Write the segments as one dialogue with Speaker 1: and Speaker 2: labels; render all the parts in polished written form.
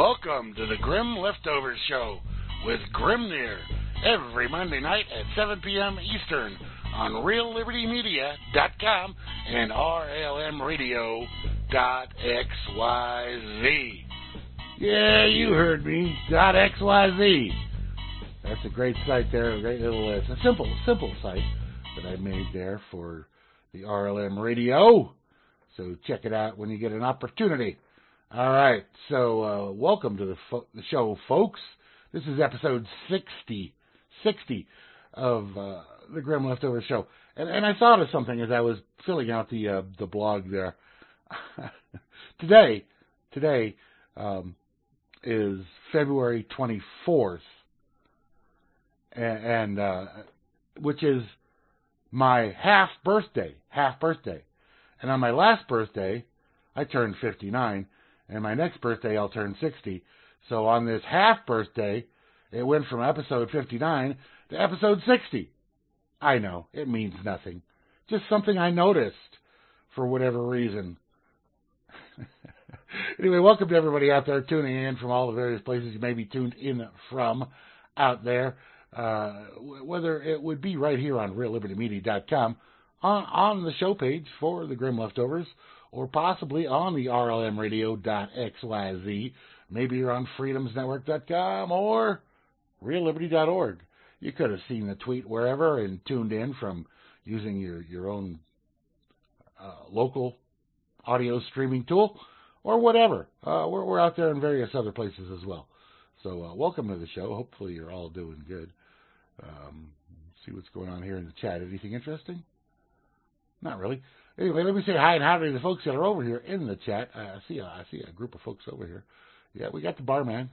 Speaker 1: Welcome to the Grim Leftovers Show with Grimnir every Monday night at 7 p.m. Eastern on RealLibertyMedia.com and RLMRadio.xyz. Yeah, you heard me. .xyz. That's a great site there. A great little, it's a simple site that I made there for the RLM Radio. So check it out when you get an opportunity. All right, so welcome to the show, folks. This is episode 60 of the Grim Leftovers Show. And I thought of something as I was filling out the blog there. Today is February 24th, and which is my half birthday. And on my last birthday, I turned 59. And my next birthday, I'll turn 60. So on this half birthday, it went from episode 59 to episode 60. I know, it means nothing. Just something I noticed for whatever reason. Anyway, welcome to everybody out there tuning in from all the various places you may be tuned in from out there. Whether it would be right here on RealLibertyMedia.com, on the show page for the Grim Leftovers, or possibly on the RLMRadio.xyz. Maybe you're on freedomsnetwork.com or realliberty.org. You could have seen the tweet wherever and tuned in from using your own local audio streaming tool or whatever. We're out there in various other places as well. So welcome to the show. Hopefully you're all doing good. See what's going on here in the chat. Anything interesting? Not really. Anyway, let me say hi and howdy to the folks that are over here in the chat. I see a group of folks over here. Yeah, we got the barman.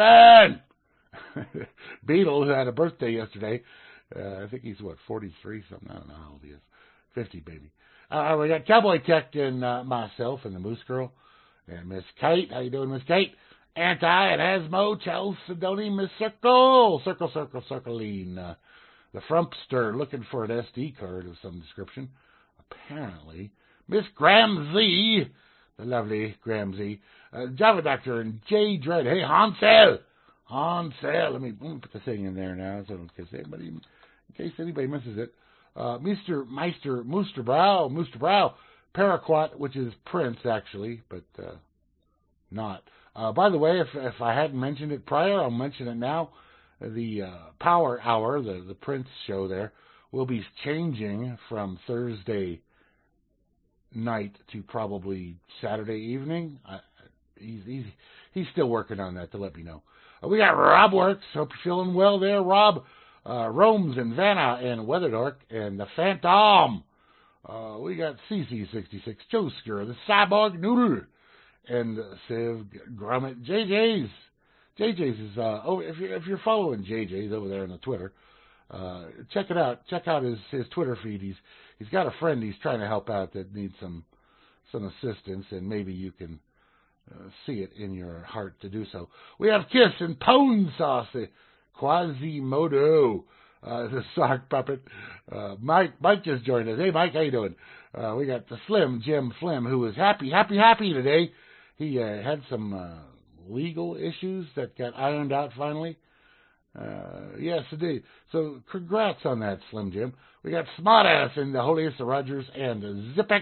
Speaker 1: Beetle, who had a birthday yesterday. I think he's, 43 something. I don't know how old he is. 50, baby. We got Cowboy Tech and myself and the Moose Girl. And Miss Kate. How you doing, Miss Kate? Anti and Asmo, Chalcedony, Miss Circle. Circleine. The Frumpster looking for an SD card of some description. Apparently, Miss Gramsy, the lovely Gramsy, Java Doctor, and Jay Dread. Hey, Hansel. Let me put the thing in there now, so in case anybody misses it. Mr. Meister, Mooster Brow, Paraquat, which is Prince actually, but not. By the way, if I hadn't mentioned it prior, I'll mention it now. The Power Hour, the Prince show there, will be changing from Thursday night to probably Saturday evening. He's still working on that to let me know. We got Rob Works. Hope you're feeling well there, Rob. Rome's and Vanna and Weatherdork and the Phantom. We got CC66, Josker, the Cyborg Noodle, and Civ Grummet. JJ's is if you're following JJ's over there on the Twitter. Check it out. Check out his Twitter feed. He's got a friend he's trying to help out that needs some assistance, and maybe you can see it in your heart to do so. We have Kiss and Pone Sauce, Quasimodo, the sock puppet. Mike just joined us. Hey, Mike, how you doing? We got the Slim Jim Flim, who is happy today. He had some legal issues that got ironed out finally. Yes, indeed. So, congrats on that, Slim Jim. We got Smartass and the Holiest of Rogers and Zipex.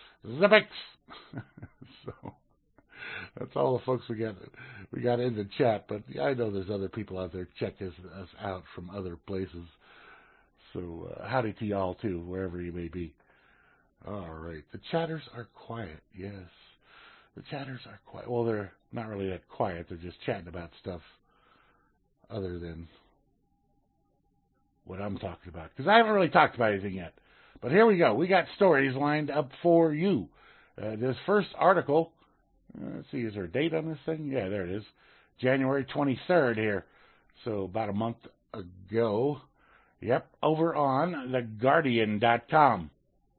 Speaker 1: So, that's all the folks we got in the chat, but I know there's other people out there checking us out from other places. So, howdy to y'all, too, wherever you may be. All right. The chatters are quiet, yes. The chatters are quiet. Well, they're not really that quiet. They're just chatting about stuff other than what I'm talking about. Because I haven't really talked about anything yet. But here we go. We got stories lined up for you. This first article, let's see, is there a date on this thing? Yeah, there it is. January 23rd here. So about a month ago. Yep, over on theguardian.com.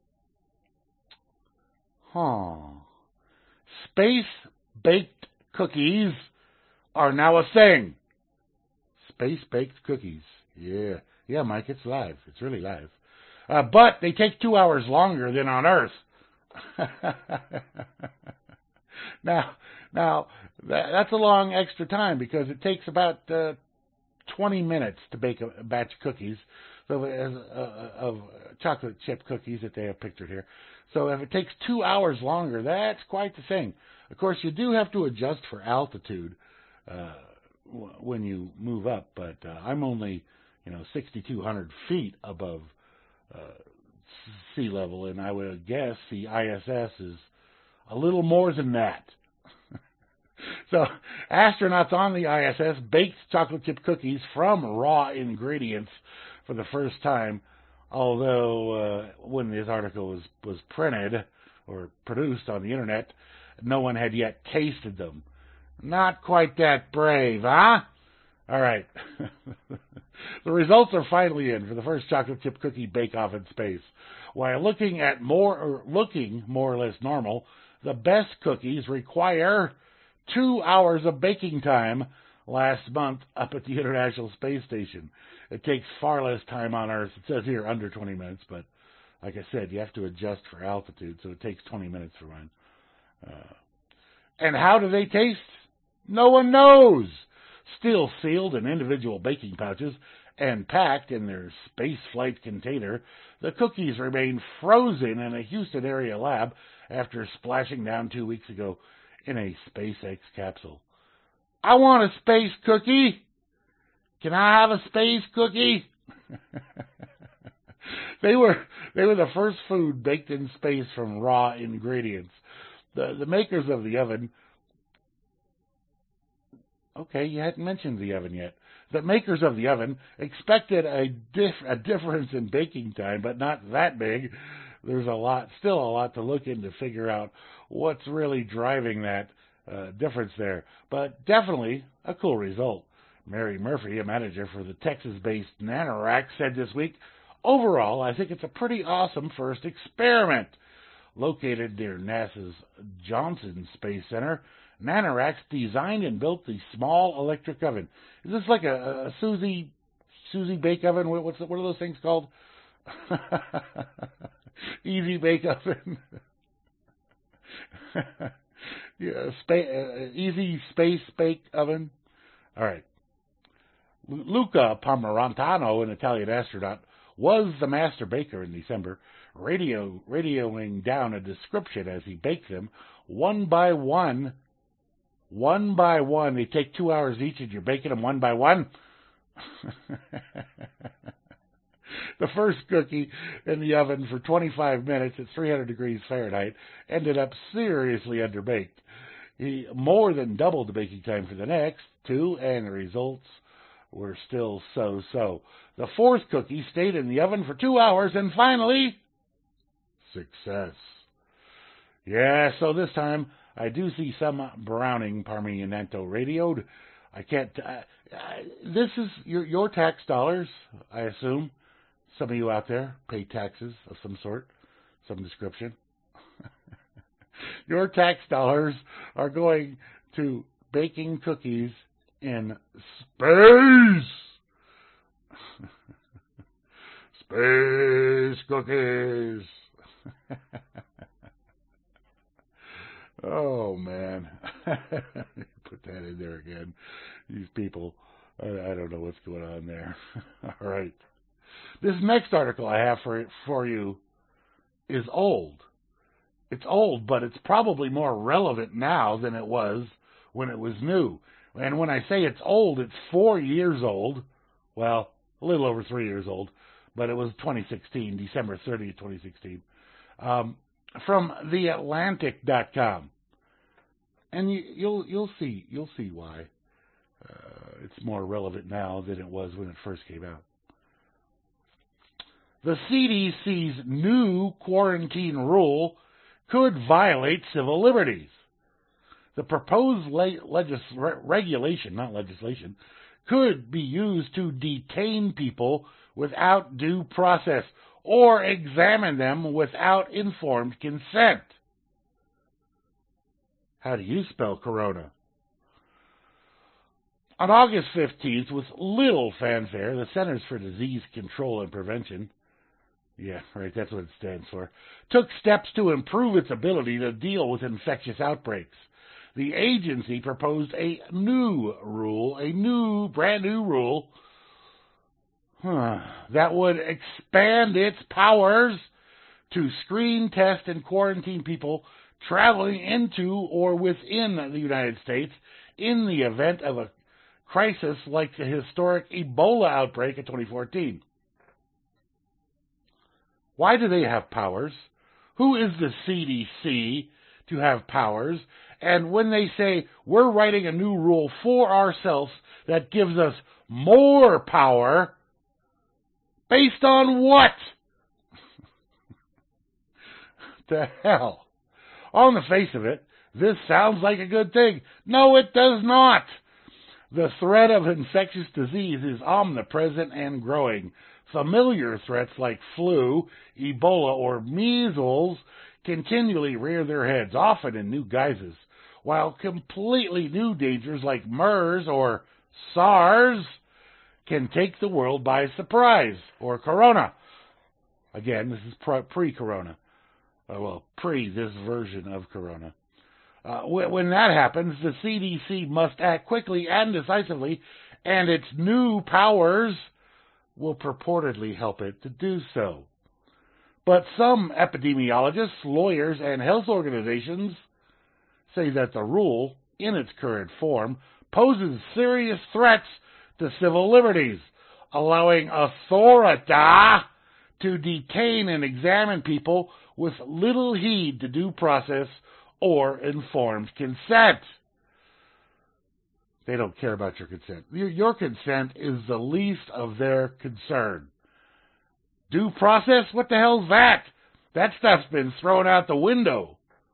Speaker 1: Space-baked cookies are now a thing. Space-baked cookies. Yeah, Mike, it's live. It's really live. But they take 2 hours longer than on Earth. now that's a long extra time because it takes about 20 minutes to bake a batch of cookies, so of chocolate chip cookies that they have pictured here. So if it takes 2 hours longer, that's quite the thing. Of course, you do have to adjust for altitude when you move up, but I'm only 6,200 feet above sea level, and I would guess the ISS is a little more than that. So astronauts on the ISS baked chocolate chip cookies from raw ingredients for the first time, although when this article was printed or produced on the internet, no one had yet tasted them. Not quite that brave, huh? All right. The results are finally in for the first chocolate chip cookie bake-off in space. While looking more or less normal, the best cookies require 2 hours of baking time last month up at the International Space Station. It takes far less time on Earth. It says here under 20 minutes, but like I said, you have to adjust for altitude, so it takes 20 minutes for mine. And how do they taste? No one knows. Still sealed in individual baking pouches and packed in their space flight container, the cookies remain frozen in a Houston area lab after splashing down 2 weeks ago in a SpaceX capsule. I want a space cookie. Can I have a space cookie? They were the first food baked in space from raw ingredients. The makers of the oven. Okay, you hadn't mentioned the oven yet. The makers of the oven expected a difference in baking time, but not that big. There's still a lot to look into to figure out what's really driving that difference there. But definitely a cool result. Mary Murphy, a manager for the Texas-based NanoRack, said this week, overall, I think it's a pretty awesome first experiment. Located near NASA's Johnson Space Center, NanoRacks designed and built the small electric oven. Is this like a Susie bake oven? What are those things called? Easy bake oven. Yeah, easy space bake oven. All right. Luca Pomerantano, an Italian astronaut, was the master baker in December, radioing down a description as he baked them one by one. One by one. They take 2 hours each and you're baking them one by one. The first cookie in the oven for 25 minutes at 300 degrees Fahrenheit ended up seriously underbaked. He more than doubled the baking time for the next two, and the results were still so-so. The fourth cookie stayed in the oven for 2 hours, and finally, success. Yeah, so this time I do see some browning Parmigianotto radioed. I can't. This is your tax dollars, I assume. Some of you out there pay taxes of some sort, some description. Your tax dollars are going to baking cookies in space. Space cookies. Oh, man. Put that in there again. These people, I don't know what's going on there. All right. This next article I have for you is old. It's old, but it's probably more relevant now than it was when it was new. And when I say it's old, it's 4 years old. Well, a little over 3 years old, but it was 2016, December 30th, 2016. From theatlantic.com. And you'll see why it's more relevant now than it was when it first came out. The CDC's new quarantine rule could violate civil liberties. The proposed regulation, not legislation, could be used to detain people without due process or examine them without informed consent. How do you spell corona? On August 15th, with little fanfare, the Centers for Disease Control and Prevention, yeah, right, that's what it stands for, took steps to improve its ability to deal with infectious outbreaks. the agency proposed a new rule, brand new rule, that would expand its powers to screen, test, and quarantine people traveling into or within the United States in the event of a crisis like the historic Ebola outbreak in 2014. Why do they have powers? Who is the CDC to have powers? And when they say, we're writing a new rule for ourselves that gives us more power, based on what? The hell? On the face of it, this sounds like a good thing. No, it does not. The threat of infectious disease is omnipresent and growing. Familiar threats like flu, Ebola, or measles continually rear their heads, often in new guises, while completely new dangers like MERS or SARS can take the world by surprise, or Corona. Again, this is pre-Corona. Pre this version of Corona. When that happens, the CDC must act quickly and decisively, and its new powers will purportedly help it to do so. But some epidemiologists, lawyers, and health organizations say that the rule, in its current form, poses serious threats to civil liberties, allowing authority to detain and examine people with little heed to due process or informed consent. They don't care about your consent. Your consent is the least of their concern. Due process? What the hell's that? That stuff's been thrown out the window.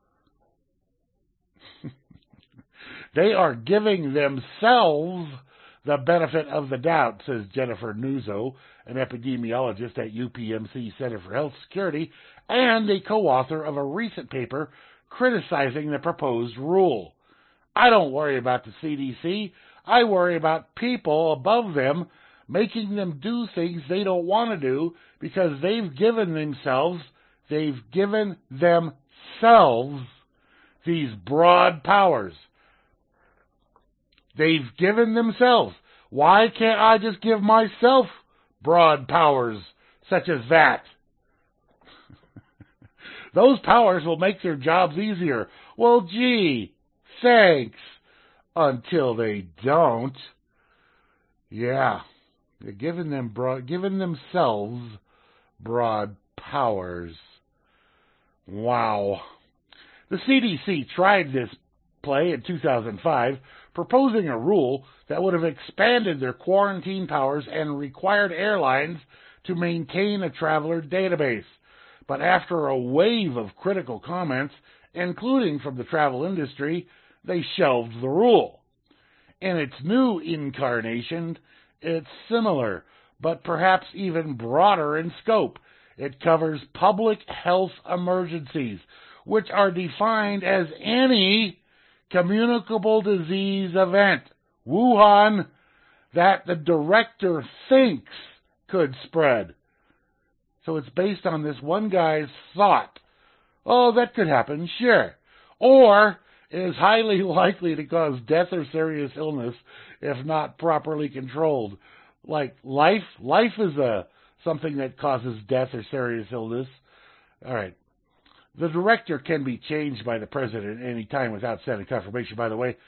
Speaker 1: They are giving themselves the benefit of the doubt, says Jennifer Nuzzo, an epidemiologist at UPMC Center for Health Security and a co-author of a recent paper criticizing the proposed rule. I don't worry about the CDC. I worry about people above them making them do things they don't want to do because they've given themselves these broad powers. They've given themselves. Why can't I just give myself broad powers such as that? Those powers will make their jobs easier. Well, gee, thanks. Until they don't. Yeah, they're giving themselves broad powers. Wow. The CDC tried this play in 2005, proposing a rule that would have expanded their quarantine powers and required airlines to maintain a traveler database. But after a wave of critical comments, including from the travel industry, they shelved the rule. In its new incarnation, it's similar, but perhaps even broader in scope. It covers public health emergencies, which are defined as any communicable disease event, Wuhan, that the director thinks could spread. So it's based on this one guy's thought. Oh, that could happen, sure. Or is highly likely to cause death or serious illness if not properly controlled. Like life is something that causes death or serious illness. All right. The director can be changed by the president at any time without Senate confirmation, by the way,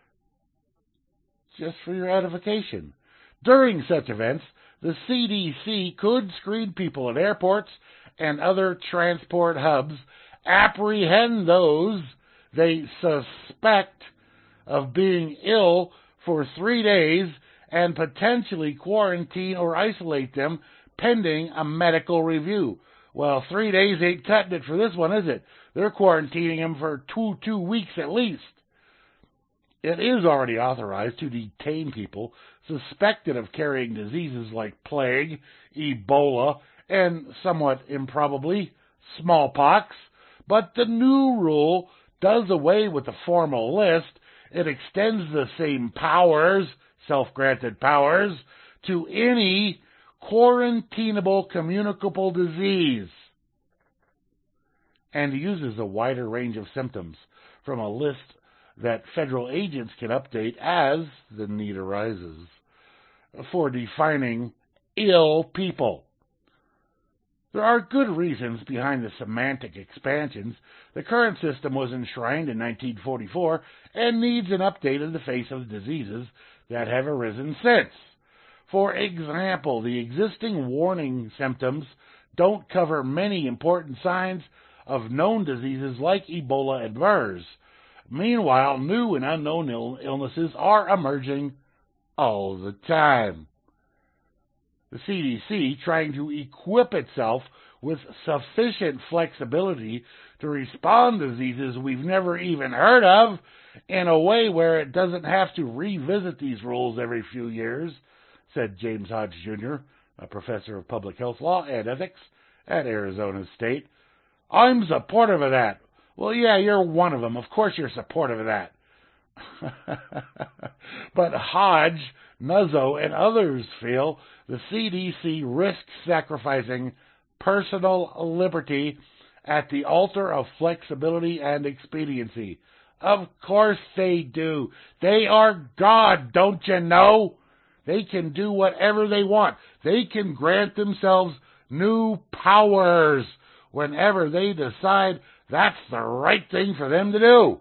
Speaker 1: just for your edification. During such events, the CDC could screen people at airports and other transport hubs, apprehend those they suspect of being ill for 3 days, and potentially quarantine or isolate them pending a medical review. Well, 3 days ain't cutting it for this one, is it? They're quarantining them for two weeks at least. It is already authorized to detain people suspected of carrying diseases like plague, Ebola, and somewhat improbably, smallpox. But the new rule does away with the formal list. It extends the same powers, self-granted powers, to any quarantinable communicable disease, and uses a wider range of symptoms from a list that federal agents can update as the need arises for defining ill people. There are good reasons behind the semantic expansions. The current system was enshrined in 1944 and needs an update in the face of diseases that have arisen since. For example, the existing warning symptoms don't cover many important signs of known diseases like Ebola and MERS. Meanwhile, new and unknown illnesses are emerging all the time. The CDC, trying to equip itself with sufficient flexibility to respond to diseases we've never even heard of in a way where it doesn't have to revisit these rules every few years, said James Hodge Jr., a professor of public health law and ethics at Arizona State. I'm supportive of that. Well, yeah, you're one of them. Of course you're supportive of that. But Hodge, Nuzzo, and others feel the CDC risks sacrificing personal liberty at the altar of flexibility and expediency. Of course they do. They are God, don't you know? They can do whatever they want. They can grant themselves new powers whenever they decide that's the right thing for them to do.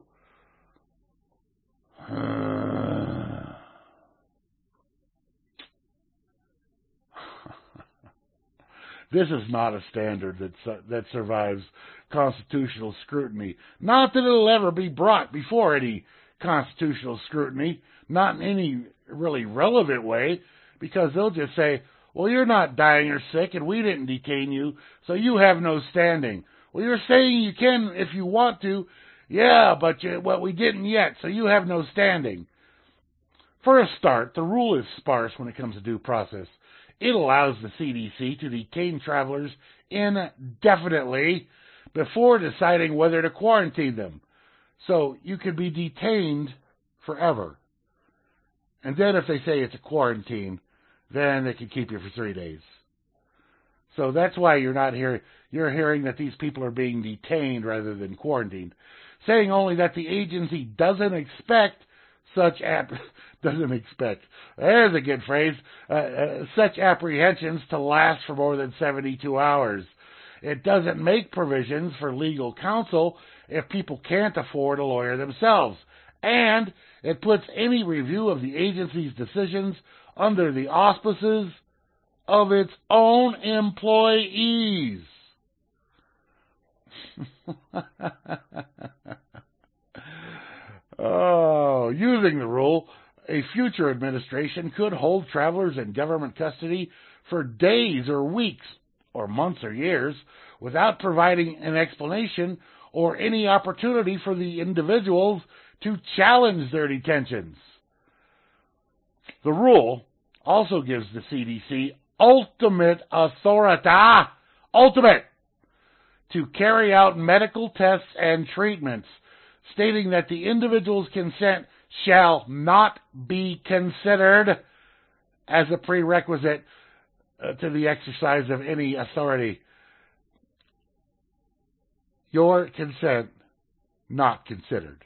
Speaker 1: This is not a standard that survives constitutional scrutiny. Not that it'll ever be brought before any constitutional scrutiny, not in any really relevant way, because they'll just say, well, you're not dying or sick, and we didn't detain you, so you have no standing. Well, you're saying you can if you want to. Yeah, but we didn't yet, so you have no standing. For a start, the rule is sparse when it comes to due process. It allows the CDC to detain travelers indefinitely before deciding whether to quarantine them. So you could be detained forever. And then if they say it's a quarantine, then they can keep you for 3 days. So that's why you're hearing that these people are being detained rather than quarantined. Saying only that the agency doesn't expect such there's a good phrase, such apprehensions to last for more than 72 hours. It doesn't make provisions for legal counsel if people can't afford a lawyer themselves. And it puts any review of the agency's decisions under the auspices of its own employees. Using the rule, a future administration could hold travelers in government custody for days or weeks or months or years without providing an explanation or any opportunity for the individuals to challenge their detentions. The rule also gives the CDC ultimate authority, to carry out medical tests and treatments, stating that the individual's consent shall not be considered as a prerequisite to the exercise of any authority. Your consent not considered.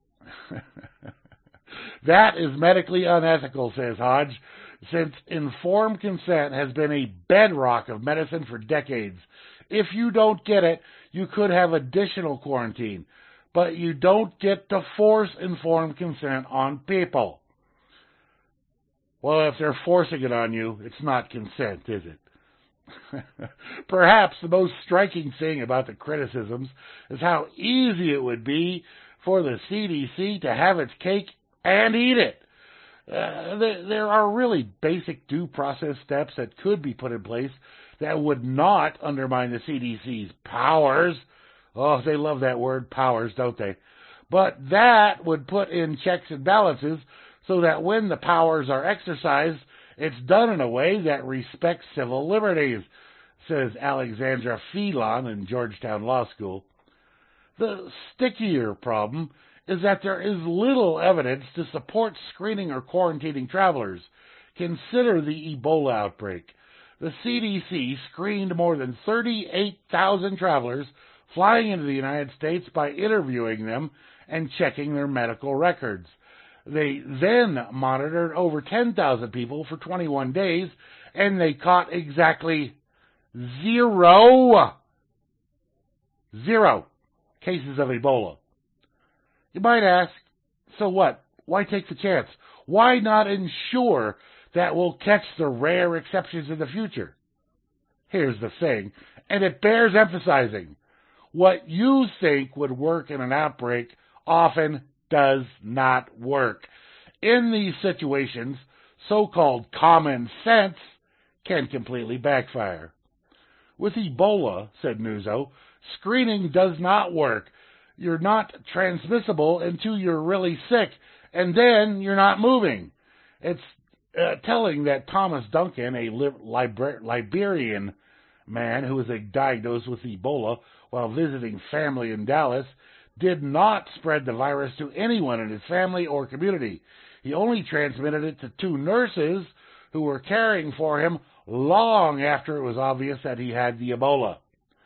Speaker 1: That is medically unethical, says Hodge, since informed consent has been a bedrock of medicine for decades. If you don't get it, you could have additional quarantine, but you don't get to force informed consent on people. Well, if they're forcing it on you, it's not consent, is it? Perhaps the most striking thing about the criticisms is how easy it would be for the CDC to have its cake and eat it. There are really basic due process steps that could be put in place that would not undermine the CDC's powers. Oh, they love that word, powers, don't they? But that would put in checks and balances so that when the powers are exercised, it's done in a way that respects civil liberties, says Alexandra Phelan in Georgetown Law School. The stickier problem is that there is little evidence to support screening or quarantining travelers. Consider the Ebola outbreak. The CDC screened more than 38,000 travelers flying into the United States by interviewing them and checking their medical records. They then monitored over 10,000 people for 21 days, and they caught exactly zero cases of Ebola. You might ask, so what? Why take the chance? Why not ensure that we'll catch the rare exceptions in the future? Here's the thing, and it bears emphasizing. What you think would work in an outbreak often does not work. In these situations, so-called common sense can completely backfire. With Ebola, said Nuzzo, screening does not work. You're not transmissible until you're really sick, and then you're not moving. It's telling that Thomas Duncan, a Liberian man who was diagnosed with Ebola while visiting family in Dallas, did not spread the virus to anyone in his family or community. He only transmitted it to 2 nurses who were caring for him long after it was obvious that he had the Ebola.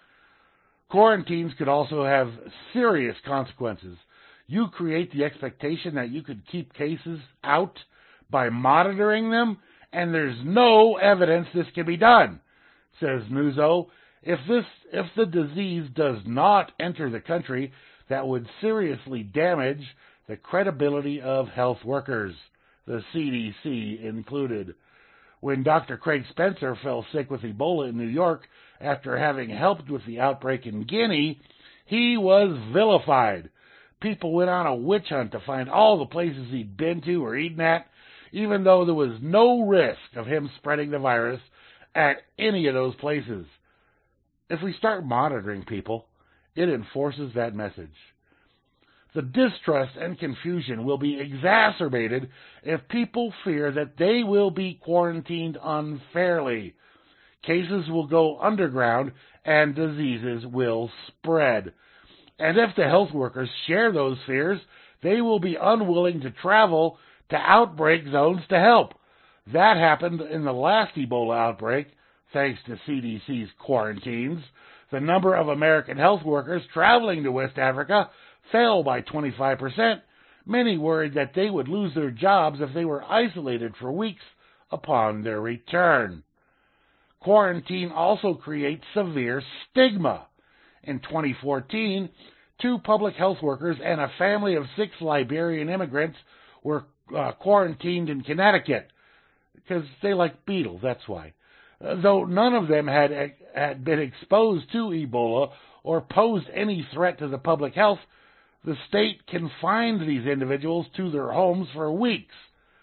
Speaker 1: Quarantines could also have serious consequences. You create the expectation that you could keep cases out by monitoring them, and there's no evidence this can be done, says Nuzzo. If the disease does not enter the country, that would seriously damage the credibility of health workers, the CDC included. When Dr. Craig Spencer fell sick with Ebola in New York after having helped with the outbreak in Guinea, he was vilified. People went on a witch hunt to find all the places he'd been to or eaten at, even though there was no risk of him spreading the virus at any of those places. If we start monitoring people, it enforces that message. The distrust and confusion will be exacerbated if people fear that they will be quarantined unfairly. Cases will go underground and diseases will spread. And if the health workers share those fears, they will be unwilling to travel to outbreak zones to help. That happened in the last Ebola outbreak, thanks to CDC's quarantines. The number of American health workers traveling to West Africa fell by 25%. Many worried that they would lose their jobs if they were isolated for weeks upon their return. Quarantine also creates severe stigma. In 2014, 2 public health workers and a family of 6 Liberian immigrants were quarantined in Connecticut because they like beetles, that's why. Though none of them had been exposed to Ebola or posed any threat to the public health, the state confined these individuals to their homes for weeks.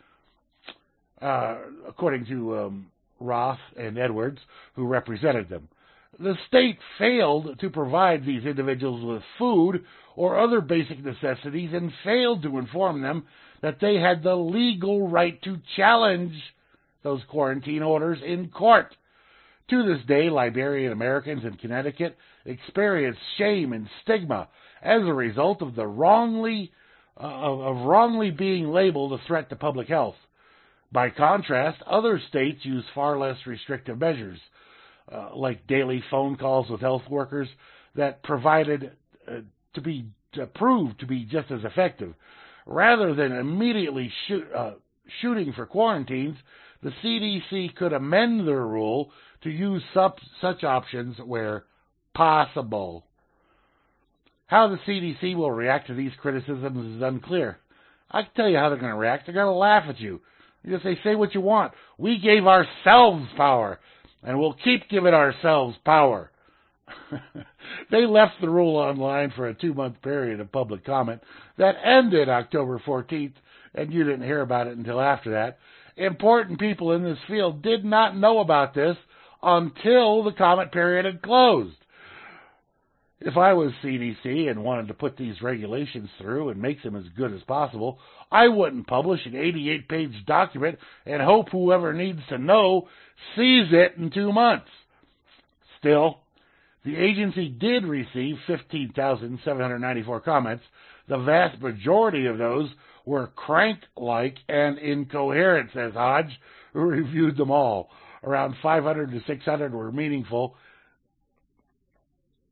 Speaker 1: According to Roth and Edwards, who represented them. The state failed to provide these individuals with food or other basic necessities and failed to inform them that they had the legal right to challenge those quarantine orders in court. To this day, Liberian Americans in Connecticut experience shame and stigma as a result of the wrongly being labeled a threat to public health. By contrast, other states use far less restrictive measures, like daily phone calls with health workers that proved to be just as effective. Rather than immediately shooting for quarantines, the CDC could amend their rule to use such options where possible. How the CDC will react to these criticisms is unclear. I can tell you how they're going to react. They're going to laugh at you. If they say what you want. We gave ourselves power, and we'll keep giving ourselves power. They left the rule online for a 2-month period of public comment that ended October 14th, and you didn't hear about it until after that. Important people in this field did not know about this until the comment period had closed. If I was CDC and wanted to put these regulations through and make them as good as possible, I wouldn't publish an 88-page document and hope whoever needs to know sees it in 2 months. Still, the agency did receive 15,794 comments. The vast majority of those were crank-like and incoherent, says Hodge, who reviewed them all. Around 500 to 600 were meaningful.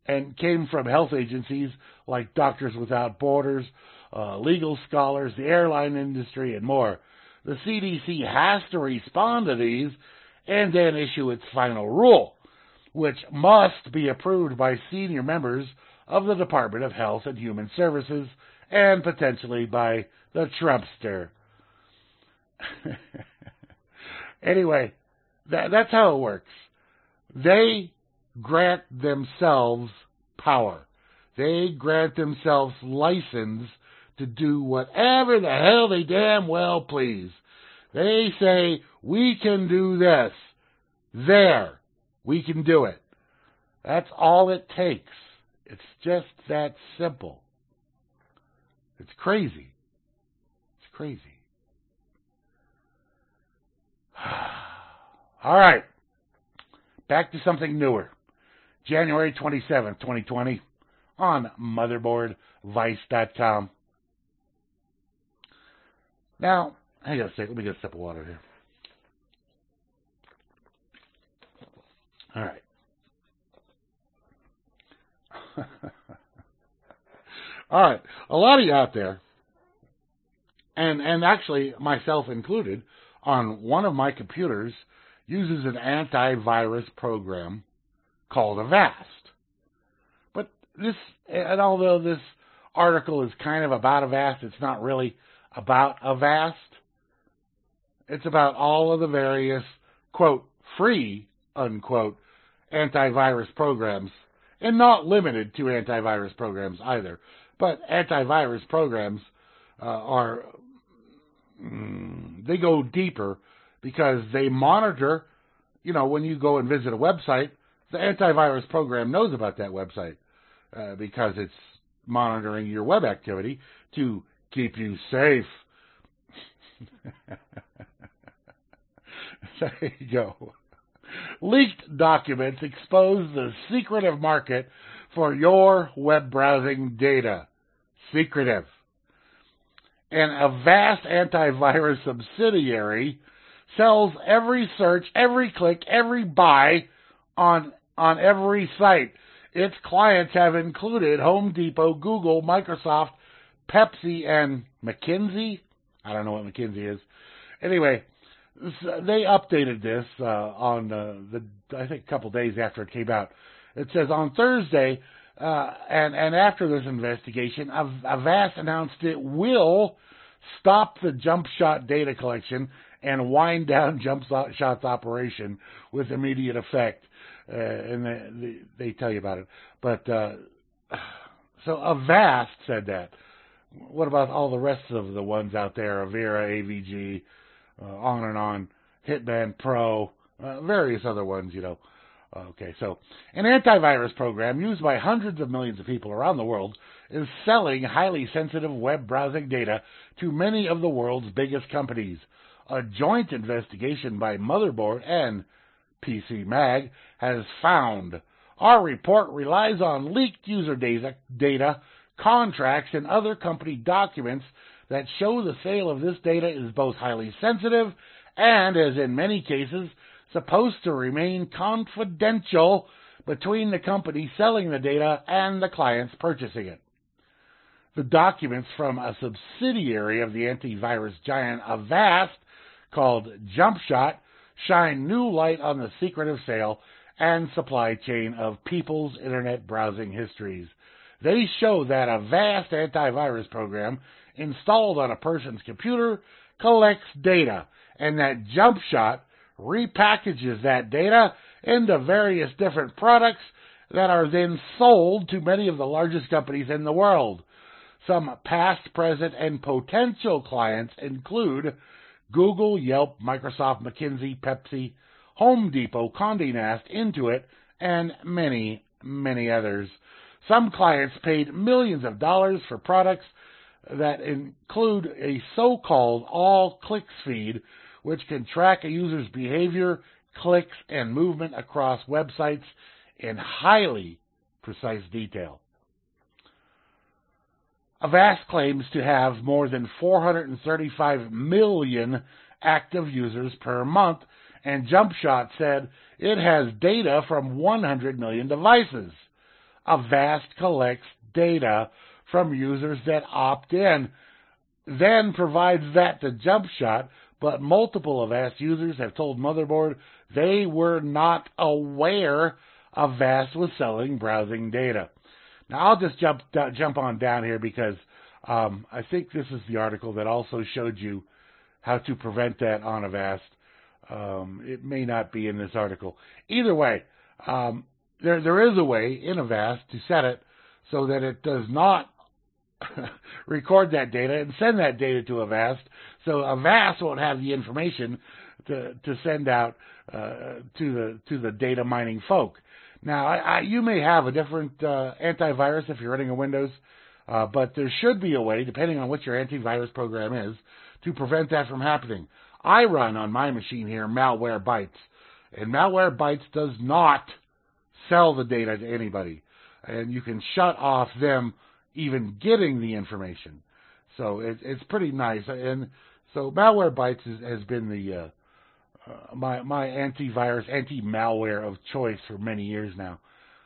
Speaker 1: and came from health agencies like Doctors Without Borders, legal scholars, the airline industry, and more. The CDC has to respond to these and then issue its final rule, which must be approved by senior members of the Department of Health and Human Services and potentially by the Trumpster. Anyway, that's how it works. They grant themselves power. They grant themselves license to do whatever the hell they damn well please. They say, we can do this. There. We can do it. That's all it takes. It's just that simple. It's crazy. It's crazy. All right. Back to something newer. January 27th, 2020 on motherboardvice.com. Now, hang on a second. Let me get a sip of water here. All right. All right. A lot of you out there, and actually myself included, on one of my computers uses an antivirus program called Avast. But this, and although this article is kind of about Avast, it's not really about Avast. It's about all of the various, quote, free, unquote, antivirus programs, and not limited to antivirus programs either. But antivirus programs they go deeper because they monitor, when you go and visit a website, the antivirus program knows about that website because it's monitoring your web activity to keep you safe. There you go. Leaked documents expose the secretive market for your web browsing data. Secretive. And a vast antivirus subsidiary sells every search, every click, every buy on every site. Its clients have included Home Depot, Google, Microsoft, Pepsi, and McKinsey. I don't know what McKinsey is. Anyway, they updated this on I think a couple days after it came out. It says on Thursday, and after this investigation, Avast announced it will stop the jump shot data collection and wind down jump shot's operation with immediate effect. And they tell you about it. But so Avast said that. What about all the rest of the ones out there? Avira, AVG, on and on, Hitman Pro, various other ones, Okay, so an antivirus program used by hundreds of millions of people around the world is selling highly sensitive web browsing data to many of the world's biggest companies. A joint investigation by Motherboard and PC Mag has found. Our report relies on leaked user data, contracts, and other company documents that show the sale of this data is both highly sensitive and, as in many cases, supposed to remain confidential between the company selling the data and the clients purchasing it. The documents from a subsidiary of the antivirus giant Avast, called JumpShot, shine new light on the secretive sale and supply chain of people's internet browsing histories. They show that a vast antivirus program installed on a person's computer collects data, and that JumpShot repackages that data into various different products that are then sold to many of the largest companies in the world. Some past, present, and potential clients include Google, Yelp, Microsoft, McKinsey, Pepsi, Home Depot, Condé Nast, Intuit, and many, many others. Some clients paid millions of dollars for products that include a so-called all-clicks feed, which can track a user's behavior, clicks, and movement across websites in highly precise detail. Avast claims to have more than 435 million active users per month, and JumpShot said it has data from 100 million devices. Avast collects data from users that opt in, then provides that to JumpShot, but multiple Avast users have told Motherboard they were not aware Avast was selling browsing data. Now, I'll just jump on down here because I think this is the article that also showed you how to prevent that on Avast. It may not be in this article. Either way, there is a way in Avast to set it so that it does not record that data and send that data to Avast, so Avast won't have the information to send out to the data mining folk. Now, you may have a different antivirus if you're running a Windows, but there should be a way, depending on what your antivirus program is, to prevent that from happening. I run on my machine here Malwarebytes, and Malwarebytes does not sell the data to anybody, and you can shut off them even getting the information. So it's pretty nice. And so Malwarebytes has been the my antivirus, anti-malware of choice for many years now.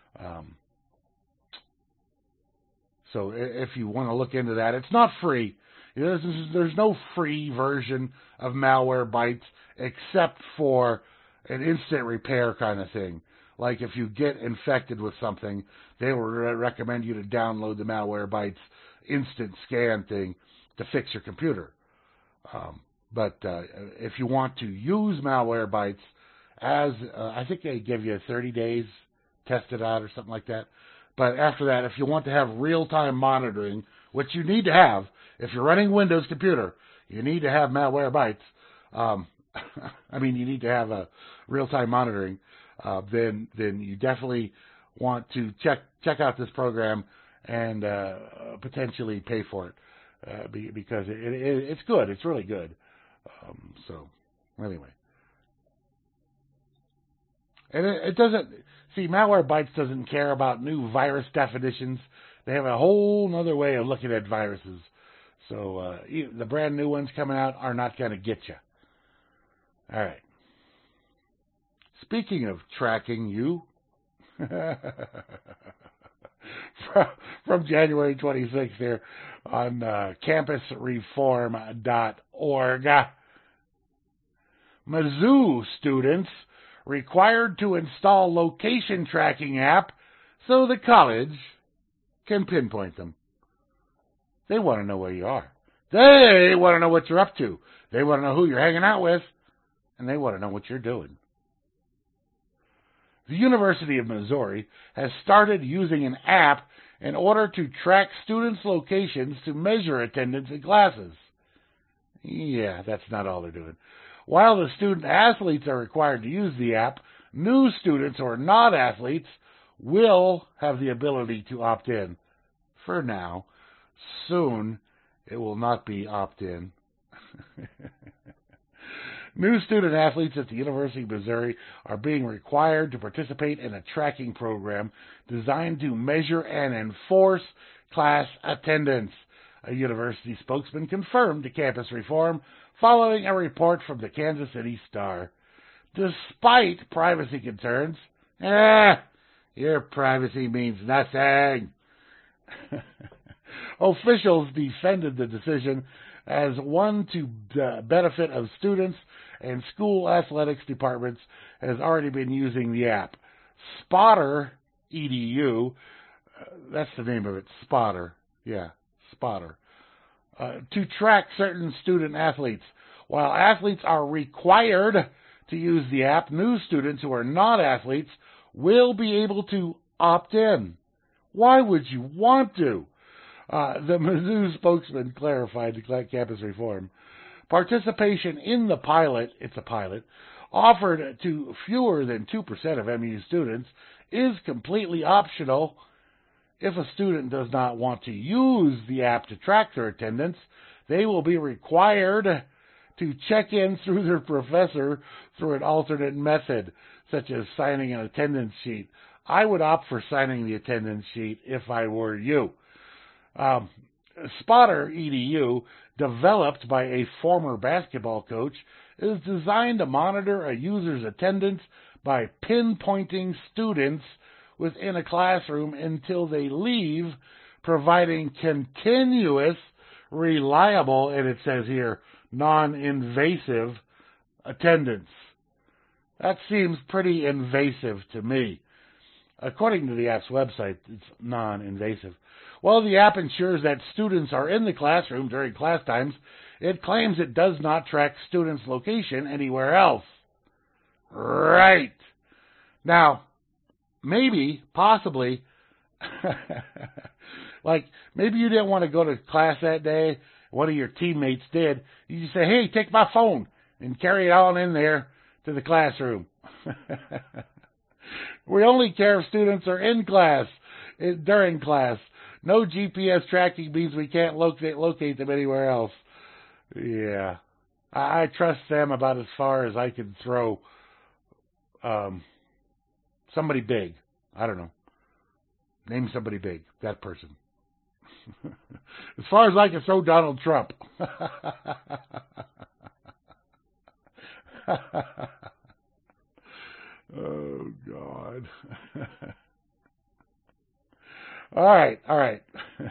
Speaker 1: So if you want to look into that, it's not free. There's no free version of Malwarebytes except for an instant repair kind of thing. Like if you get infected with something, they will recommend you to download the Malwarebytes instant scan thing to fix your computer. But if you want to use Malwarebytes, as I think they give you 30 days, test it out or something like that. But after that, if you want to have real-time monitoring, which you need to have, if you're running Windows computer, you need to have Malwarebytes. I mean, you need to have a real-time monitoring. Then you definitely want to check out this program and potentially pay for it because it's good. It's really good. So anyway, and it doesn't see Malwarebytes doesn't care about new virus definitions. They have a whole other way of looking at viruses. So the brand new ones coming out are not going to get you. All right. Speaking of tracking you, from January 26th here on campusreform.org, Mizzou students required to install location tracking app so the college can pinpoint them. They want to know where you are. They want to know what you're up to. They want to know who you're hanging out with. And they want to know what you're doing. The University of Missouri has started using an app in order to track students' locations to measure attendance in classes. Yeah, that's not all they're doing. While the student athletes are required to use the app, new students or not athletes will have the ability to opt in. For now. Soon, it will not be opt-in. New student athletes at the University of Missouri are being required to participate in a tracking program designed to measure and enforce class attendance. A university spokesman confirmed to Campus Reform following a report from the Kansas City Star. Despite privacy concerns, your privacy means nothing. Officials defended the decision as one to the benefit of students, and school athletics departments has already been using the app. Spotter EDU, that's the name of it, Spotter, Spotter, to track certain student athletes. While athletes are required to use the app, new students who are not athletes will be able to opt in. Why would you want to? The Mizzou spokesman clarified to Campus Reform. Participation in the pilot, it's a pilot, offered to fewer than 2% of MU students is completely optional. If a student does not want to use the app to track their attendance, they will be required to check in through their professor through an alternate method, such as signing an attendance sheet. I would opt for signing the attendance sheet if I were you. Spotter EDU, developed by a former basketball coach, is designed to monitor a user's attendance by pinpointing students within a classroom until they leave, providing continuous, reliable, and it says here, non-invasive attendance. That seems pretty invasive to me. According to the app's website, it's non-invasive. While the app ensures that students are in the classroom during class times, it claims it does not track students' location anywhere else. Right. Now, maybe, possibly, like maybe you didn't want to go to class that day, one of your teammates did. You just say, hey, take my phone, and carry it on in there to the classroom. We only care if students are in class, during class. No GPS tracking means we can't locate them anywhere else. Yeah. I trust them about as far as I can throw somebody big. I don't know. Name somebody big. That person. As far as I can throw Donald Trump. Oh, God. All right.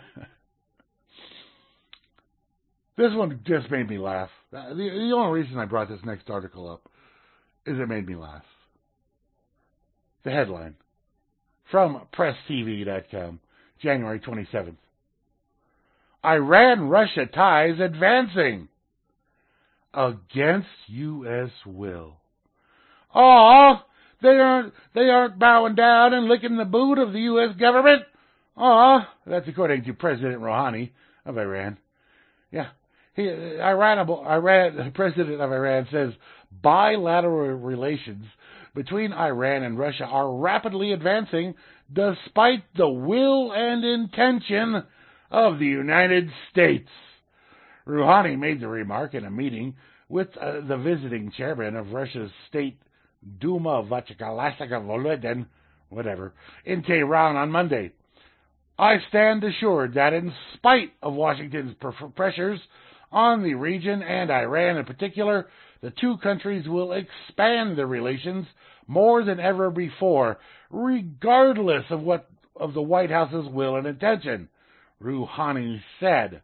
Speaker 1: This one just made me laugh. The only reason I brought this next article up is it made me laugh. The headline from PressTV.com, January 27th. Iran-Russia ties advancing against U.S. will. Aw, they aren't bowing down and licking the boot of the U.S. government. Aw, that's according to President Rouhani of Iran. Yeah, the president of Iran says bilateral relations between Iran and Russia are rapidly advancing despite the will and intention of the United States. Rouhani made the remark in a meeting with the visiting chairman of Russia's State Duma, Volodin, in Tehran on Monday. I stand assured that in spite of Washington's pressures on the region and Iran in particular, the two countries will expand their relations more than ever before, regardless of the White House's will and intention, Rouhani said.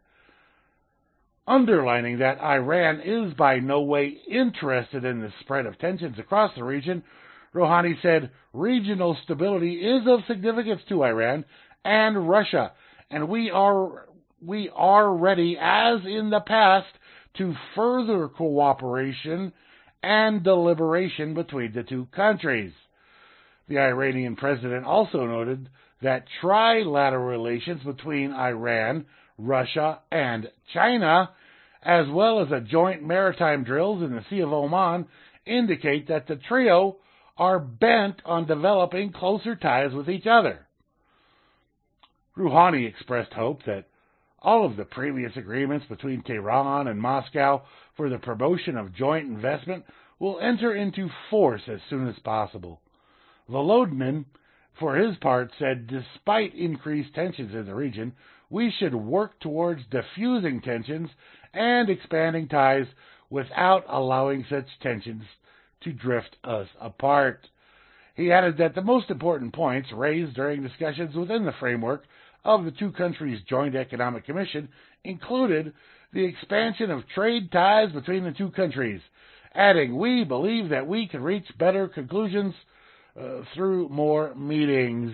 Speaker 1: Underlining that Iran is by no way interested in the spread of tensions across the region, Rouhani said regional stability is of significance to Iran and Russia, and we are ready, as in the past, to further cooperation and deliberation between the two countries. The Iranian president also noted that trilateral relations between Iran, Russia, and China, as well as a joint maritime drills in the Sea of Oman, indicate that the trio are bent on developing closer ties with each other. Rouhani expressed hope that all of the previous agreements between Tehran and Moscow for the promotion of joint investment will enter into force as soon as possible. Volodin, for his part, said despite increased tensions in the region, we should work towards diffusing tensions and expanding ties without allowing such tensions to drift us apart. He added that the most important points raised during discussions within the framework of the two countries' Joint Economic Commission included the expansion of trade ties between the two countries, adding, we believe that we can reach better conclusions through more meetings.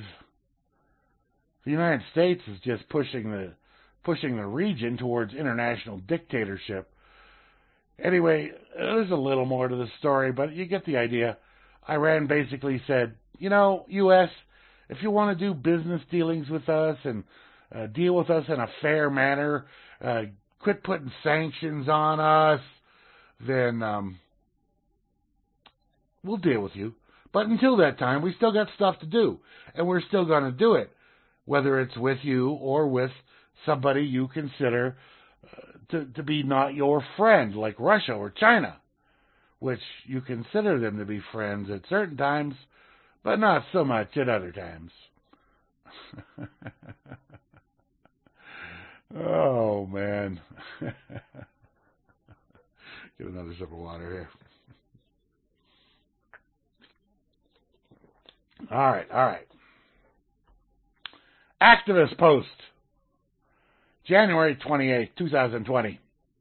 Speaker 1: The United States is just pushing the region towards international dictatorship. Anyway, there's a little more to the story, but you get the idea. Iran basically said, U.S., if you want to do business dealings with us and deal with us in a fair manner, quit putting sanctions on us, then we'll deal with you. But until that time, we still got stuff to do, and we're still going to do it, whether it's with you or with somebody you consider to be not your friend, like Russia or China, which you consider them to be friends at certain times, but not so much at other times. Oh, man. Get another sip of water here. All right. Activist Post, January 28, 2020.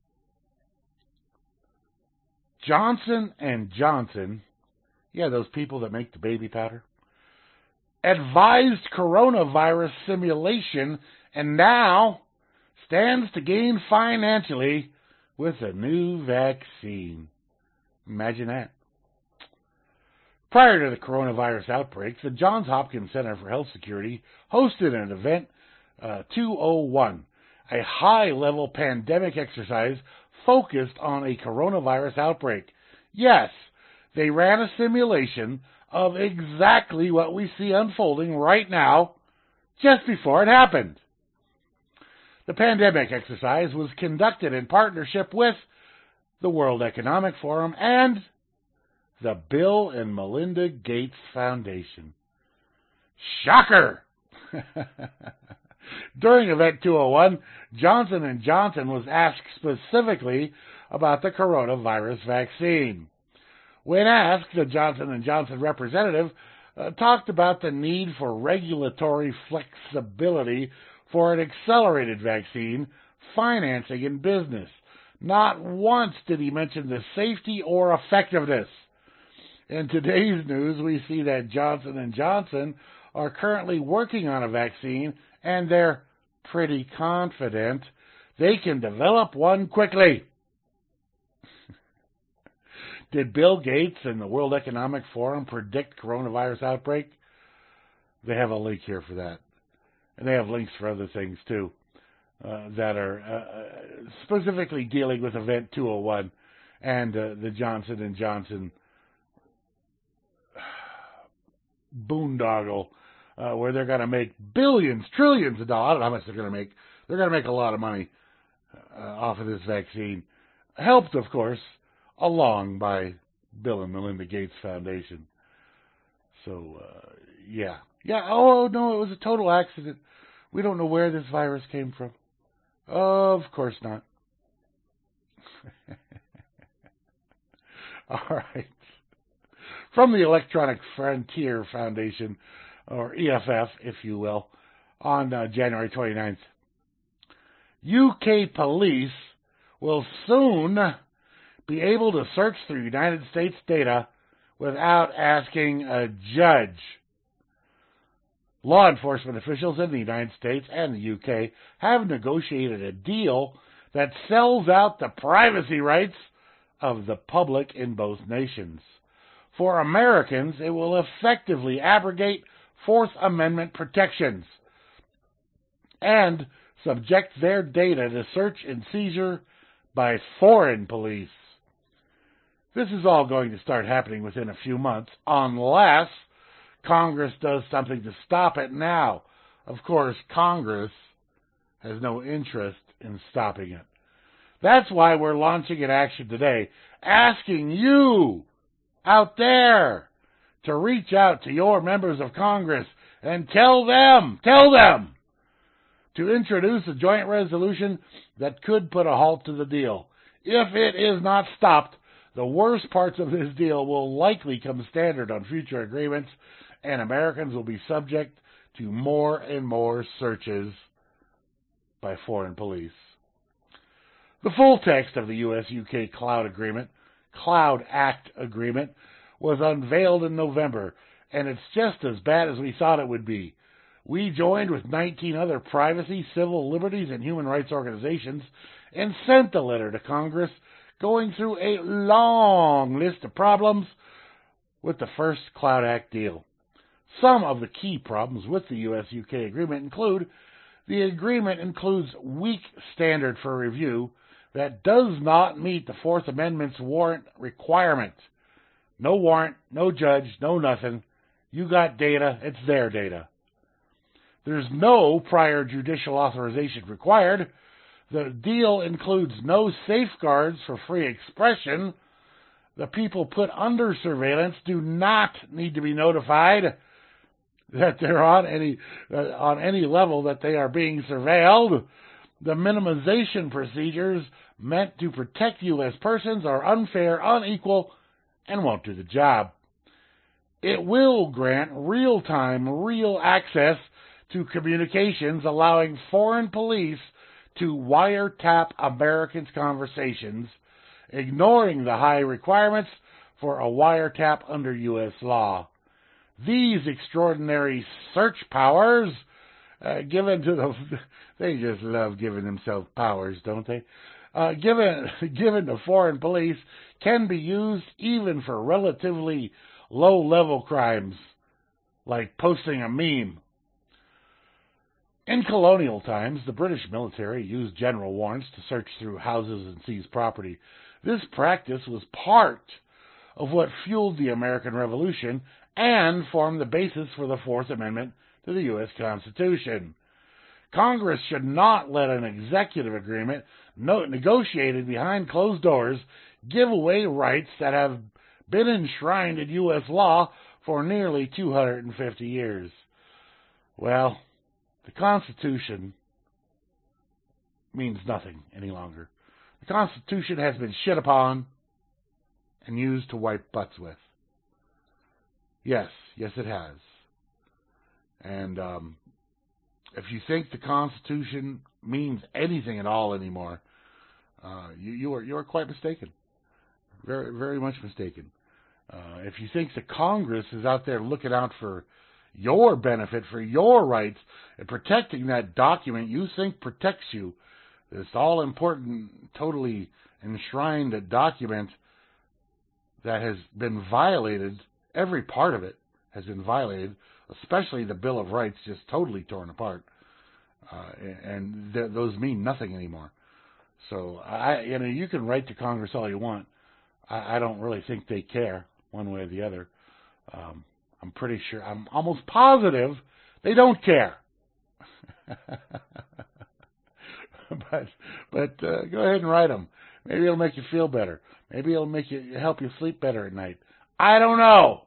Speaker 1: Johnson & Johnson, yeah, those people that make the baby powder, advised coronavirus simulation and now stands to gain financially with a new vaccine. Imagine that. Prior to the coronavirus outbreak, the Johns Hopkins Center for Health Security hosted an event, 201, a high-level pandemic exercise focused on a coronavirus outbreak. Yes, they ran a simulation of exactly what we see unfolding right now, just before it happened. The pandemic exercise was conducted in partnership with the World Economic Forum and the Bill and Melinda Gates Foundation. Shocker! During Event 201, Johnson & Johnson was asked specifically about the coronavirus vaccine. When asked, the Johnson & Johnson representative talked about the need for regulatory flexibility for an accelerated vaccine, financing, and business. Not once did he mention the safety or effectiveness. In today's news, we see that Johnson & Johnson are currently working on a vaccine, and they're pretty confident they can develop one quickly. Did Bill Gates and the World Economic Forum predict coronavirus outbreak? They have a link here for that. And they have links for other things, too, that are specifically dealing with Event 201 and the Johnson & Johnson boondoggle, where they're going to make billions, trillions of dollars. I don't know how much they're going to make. They're going to make a lot of money off of this vaccine. Helped, of course, along by Bill and Melinda Gates Foundation. So, yeah. Yeah, oh, no, it was a total accident. We don't know where this virus came from. Of course not. All right. From the Electronic Frontier Foundation, or EFF, if you will, on January 29th. UK police will soon be able to search through United States data without asking a judge. Law enforcement officials in the United States and the UK have negotiated a deal that sells out the privacy rights of the public in both nations. For Americans, it will effectively abrogate Fourth Amendment protections and subject their data to search and seizure by foreign police. This is all going to start happening within a few months, unless Congress does something to stop it now. Of course, Congress has no interest in stopping it. That's why we're launching an action today, asking you out there to reach out to your members of Congress and tell them to introduce a joint resolution that could put a halt to the deal. If it is not stopped, the worst parts of this deal will likely come standard on future agreements, and Americans will be subject to more and more searches by foreign police. The full text of the U.S.-UK Cloud Act Agreement, was unveiled in November, and it's just as bad as we thought it would be. We joined with 19 other privacy, civil liberties, and human rights organizations and sent a letter to Congress going through a long list of problems with the first Cloud Act deal. Some of the key problems with the U.S.-UK agreement include the agreement includes weak standard for review that does not meet the Fourth Amendment's warrant requirement. No warrant, no judge, no nothing. You got data, it's their data. There's no prior judicial authorization required. The deal includes no safeguards for free expression. The people put under surveillance do not need to be notified that they're on any level that they are being surveilled. The minimization procedures meant to protect U.S. persons are unfair, unequal, and won't do the job. It will grant real-time, real access to communications allowing foreign police to wiretap Americans' conversations, ignoring the high requirements for a wiretap under U.S. law. These extraordinary search powers given to the... They just love giving themselves powers, don't they? Given to foreign police can be used even for relatively low-level crimes, like posting a meme. In colonial times, the British military used general warrants to search through houses and seize property. This practice was part of what fueled the American Revolution and formed the basis for the Fourth Amendment to the U.S. Constitution. Congress should not let an executive agreement negotiated behind closed doors give away rights that have been enshrined in U.S. law for nearly 250 years. Well, the Constitution means nothing any longer. The Constitution has been shit upon and used to wipe butts with. Yes, it has. And if you think the Constitution means anything at all anymore, you are quite mistaken. Very, very much mistaken. If you think the Congress is out there looking out for your benefit, for your rights, and protecting that document you think protects you, this all-important, totally enshrined document that has been violated, every part of it has been violated, especially the Bill of Rights, just totally torn apart. And those mean nothing anymore. So, you can write to Congress all you want. I don't really think they care one way or the other. I'm pretty sure, I'm almost positive they don't care. but go ahead and write them. Maybe it'll make you feel better. Maybe it'll help you sleep better at night. I don't know.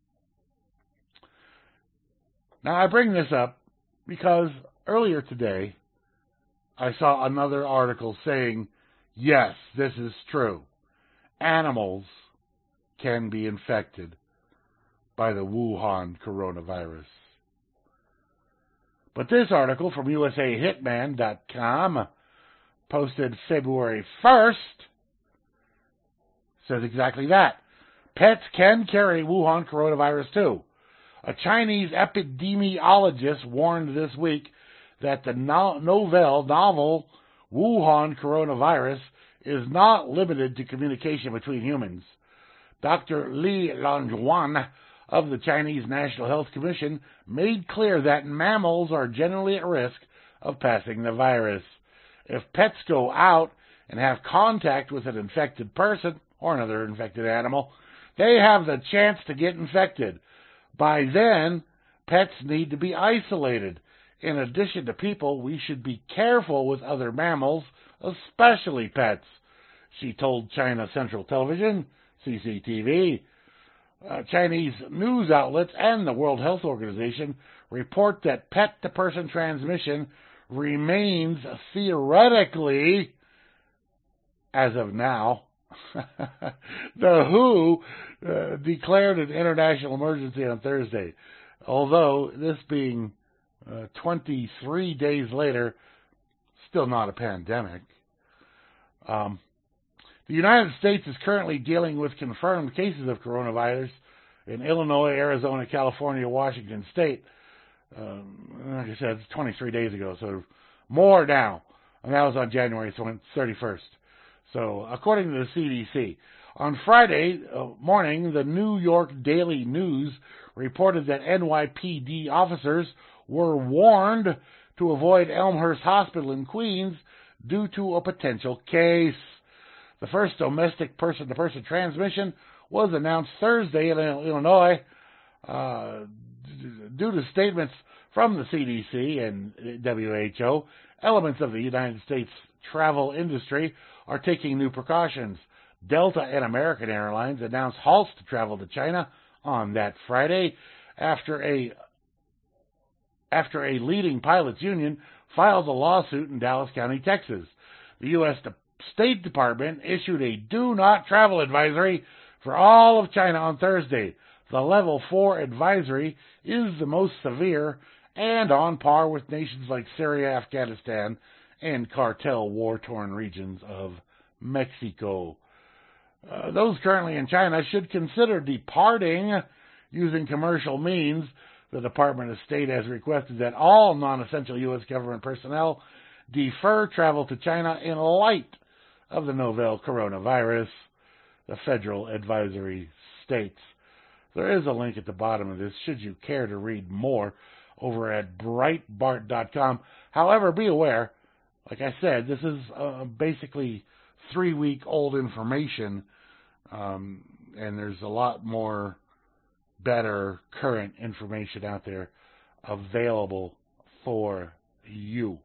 Speaker 1: Now, I bring this up because earlier today, I saw another article saying, yes, this is true. Animals can be infected by the Wuhan coronavirus. But this article from USAHitman.com, posted February 1st, says exactly that. Pets can carry Wuhan coronavirus too. A Chinese epidemiologist warned this week that the novel Wuhan coronavirus is not limited to communication between humans. Dr. Li Longjuan of the Chinese National Health Commission made clear that mammals are generally at risk of passing the virus. If pets go out and have contact with an infected person or another infected animal, they have the chance to get infected. By then, pets need to be isolated. In addition to people, we should be careful with other mammals, especially pets, she told China Central Television, CCTV. Chinese news outlets and the World Health Organization report that pet-to-person transmission remains theoretically, as of now. The WHO declared an international emergency on Thursday, although this being 23 days later, still not a pandemic. The United States is currently dealing with confirmed cases of coronavirus in Illinois, Arizona, California, Washington State. Like I said, it's 23 days ago, so more now. And that was on January 31st. So, according to the CDC, on Friday morning, the New York Daily News reported that NYPD officers were warned to avoid Elmhurst Hospital in Queens due to a potential case. The first domestic person-to-person transmission was announced Thursday in Illinois due to statements from the CDC and WHO. Elements of the United States travel industry are taking new precautions. Delta and American Airlines announced halts to travel to China on that Friday after a leading pilots union filed a lawsuit in Dallas County, Texas. The U.S. State Department issued a do not travel advisory for all of China on Thursday. The level 4 advisory is the most severe and on par with nations like Syria, Afghanistan, and cartel war-torn regions of Mexico. Those currently in China should consider departing using commercial means. The Department of State has requested that all non-essential U.S. government personnel defer travel to China in light of the novel coronavirus, the federal advisory states. There is a link at the bottom of this should you care to read more over at Breitbart.com. However, be aware, like I said, this is basically 3-week-old information, and there's a lot more better current information out there available for you.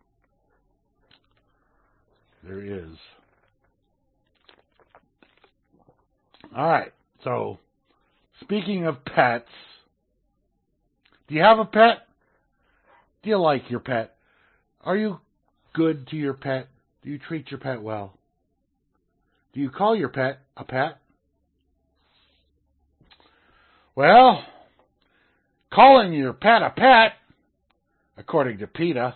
Speaker 1: There is. All right, so speaking of pets, do you have a pet? Do you like your pet? Are you good to your pet? Do you treat your pet well? Do you call your pet a pet? Well, calling your pet a pet, according to PETA,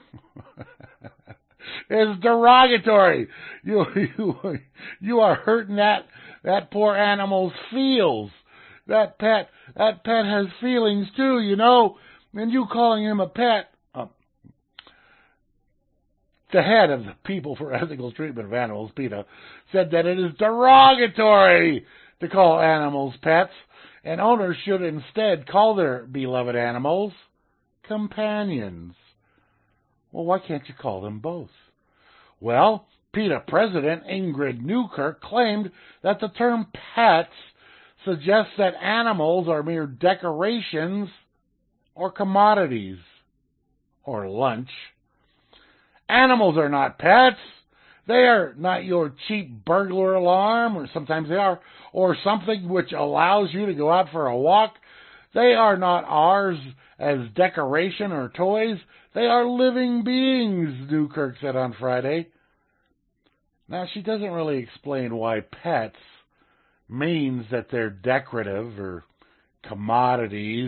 Speaker 1: is derogatory. You are hurting that poor animal's feels. That pet has feelings too, you know, and you calling him a pet. The head of the People for Ethical Treatment of Animals, PETA, said that it is derogatory to call animals pets, and owners should instead call their beloved animals companions. Well, why can't you call them both? Well, PETA President Ingrid Newkirk claimed that the term pets suggests that animals are mere decorations or commodities or lunch. Animals are not pets. They are not your cheap burglar alarm, or sometimes they are, or something which allows you to go out for a walk. They are not ours as decoration or toys. They are living beings, Newkirk said on Friday. Now, she doesn't really explain why pets means that they're decorative or commodities.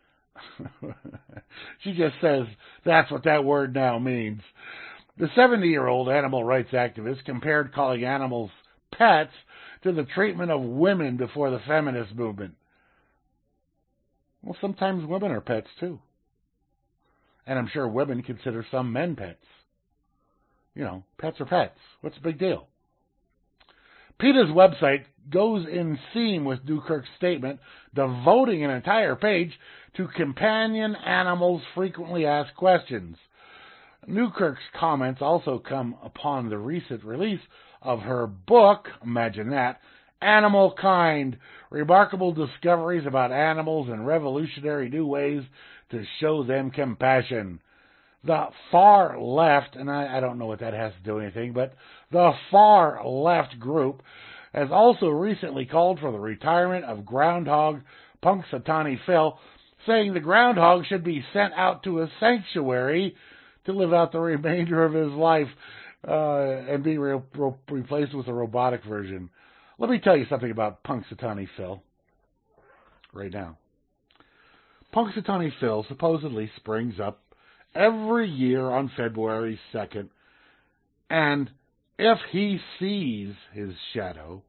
Speaker 1: She just says that's what that word now means. The 70-year-old animal rights activist compared calling animals pets to the treatment of women before the feminist movement. Well, sometimes women are pets too. And I'm sure women consider some men pets. You know, pets are pets. What's the big deal? PETA's website goes in theme with Newkirk's statement, devoting an entire page to companion animals' frequently asked questions. Newkirk's comments also come upon the recent release of her book, imagine that, Animal Kind, Remarkable Discoveries About Animals and Revolutionary New Ways to Show Them Compassion. The far left, and I don't know what that has to do with anything, but the far left group has also recently called for the retirement of groundhog Punxsutawney Phil, saying the groundhog should be sent out to a sanctuary to live out the remainder of his life and be replaced with a robotic version. Let me tell you something about Punxsutawney Phil right now. Punxsutawney Phil supposedly springs up every year on February 2nd, and if he sees his shadow,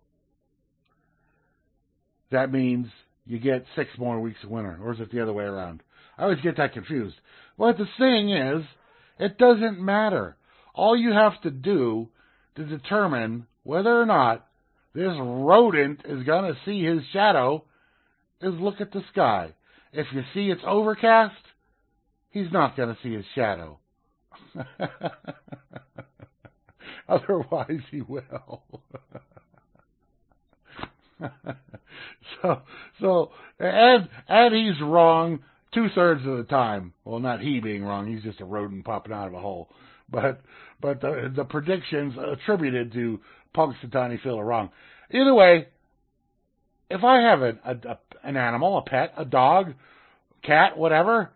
Speaker 1: that means you get 6 more weeks of winter, or is it the other way around? I always get that confused. Well, the thing is, it doesn't matter. All you have to do to determine whether or not this rodent is going to see his shadow is look at the sky. If you see it's overcast, he's not going to see his shadow. Otherwise, he will. And he's wrong 2/3 of the time. Well, not he being wrong; he's just a rodent popping out of a hole. But the predictions attributed to Punxsutawney Phil are wrong. Either way, if I have an animal, a pet, a dog, cat, whatever,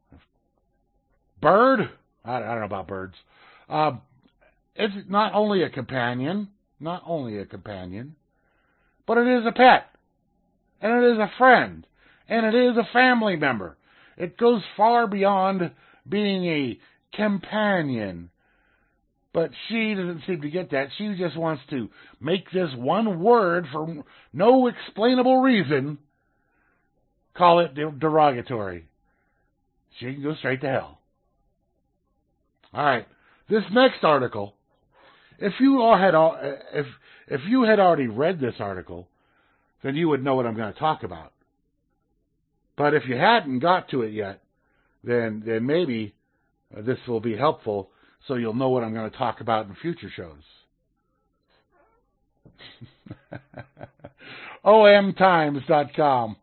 Speaker 1: bird, I don't know about birds. It's not only a companion, but it is a pet, and it is a friend, and it is a family member. It goes far beyond being a companion. But she doesn't seem to get that. She just wants to make this one word for no explainable reason, call it derogatory. She can go straight to hell. All right. This next article, if you had already read this article, then you would know what I'm going to talk about. But if you hadn't got to it yet, then maybe this will be helpful, so you'll know what I'm going to talk about in future shows. omtimes.com.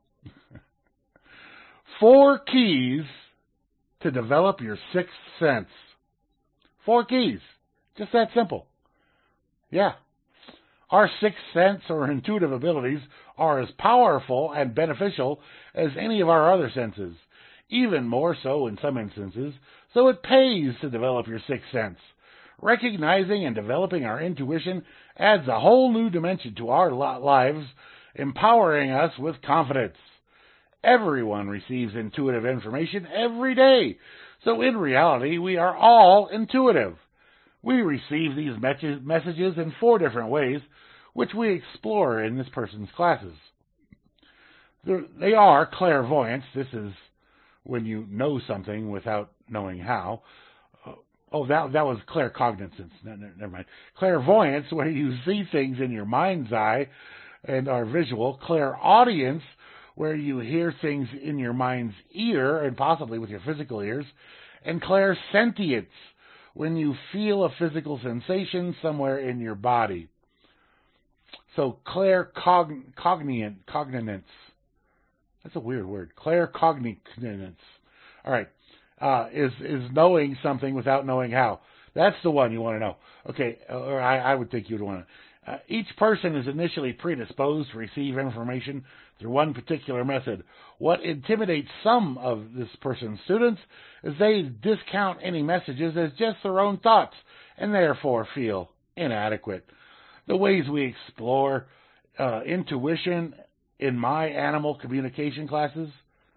Speaker 1: 4 keys to develop your sixth sense. 4 keys. Just that simple. Yeah. Our sixth sense or intuitive abilities are as powerful and beneficial as any of our other senses, even more so in some instances, so it pays to develop your sixth sense. Recognizing and developing our intuition adds a whole new dimension to our lives, empowering us with confidence. Everyone receives intuitive information every day, so in reality, we are all intuitive. We receive these messages in 4 different ways, which we explore in this person's classes. They are clairvoyance. This is when you know something without knowing how. That was claircognizance. Never mind. Clairvoyance, where you see things in your mind's eye and are visual. Clairaudience, where you hear things in your mind's ear and possibly with your physical ears. And clairsentience, when you feel a physical sensation somewhere in your body. So claircognizance. That's a weird word. Claircognizance. All right. Is knowing something without knowing how. That's the one you want to know. Okay, or I would think you'd want to. Each person is initially predisposed to receive information through one particular method. What intimidates some of this person's students is they discount any messages as just their own thoughts and therefore feel inadequate. The ways we explore intuition in my animal communication classes.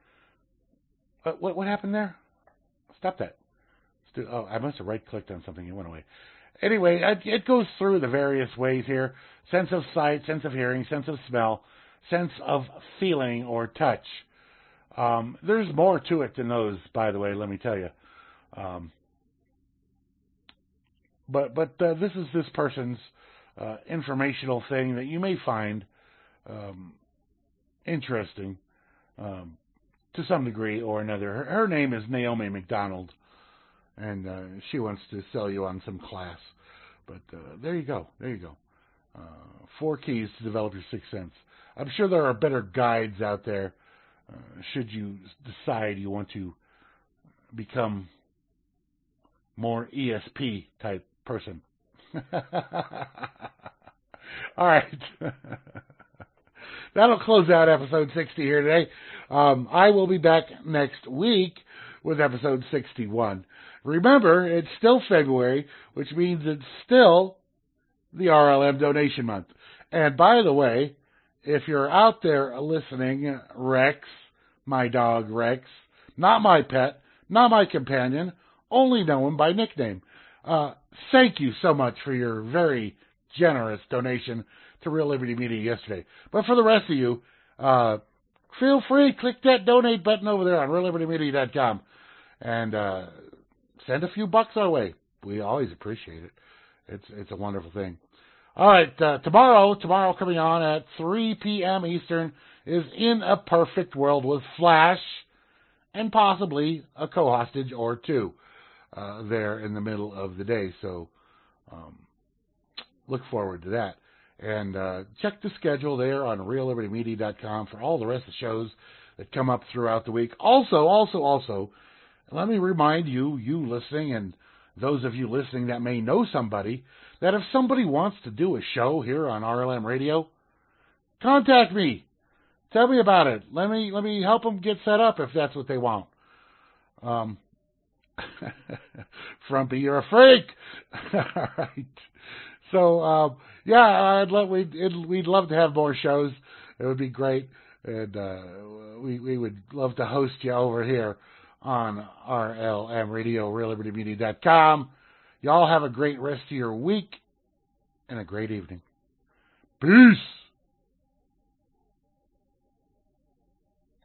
Speaker 1: What happened there? Stop that. I must have right-clicked on something. It went away. Anyway, it goes through the various ways here. Sense of sight, sense of hearing, sense of smell, sense of feeling or touch. There's more to it than those, by the way, let me tell you. But this is this person's informational thing that you may find interesting to some degree or another. Her name is Naomi McDonald, and she wants to sell you on some class. But there you go. 4 keys to develop your sixth sense. I'm sure there are better guides out there should you decide you want to become more ESP type person. All right. That'll close out episode 60 here today. I will be back next week with episode 61. Remember, it's still February, which means it's still the RLM donation month. And by the way, if you're out there listening, Rex, my dog Rex, not my pet, not my companion, only know him by nickname. Thank you so much for your very generous donation to Real Liberty Media yesterday. But for the rest of you, feel free, click that donate button over there on reallibertymedia.com and send a few bucks our way. We always appreciate it. It's a wonderful thing. All right, tomorrow coming on at 3 p.m. Eastern is In a Perfect World with Flash and possibly a co-hostage or two there in the middle of the day. So look forward to that. And check the schedule there on reallibertymedia.com for all the rest of the shows that come up throughout the week. Also, let me remind you listening and those of you listening that may know somebody, that if somebody wants to do a show here on RLM Radio, contact me. Tell me about it. Let me help them get set up if that's what they want. Frumpy, you're a freak. All right. So, we'd love to have more shows. It would be great. And we would love to host you over here on RLM Radio, RealLibertyMedia.com. Y'all have a great rest of your week and a great evening. Peace.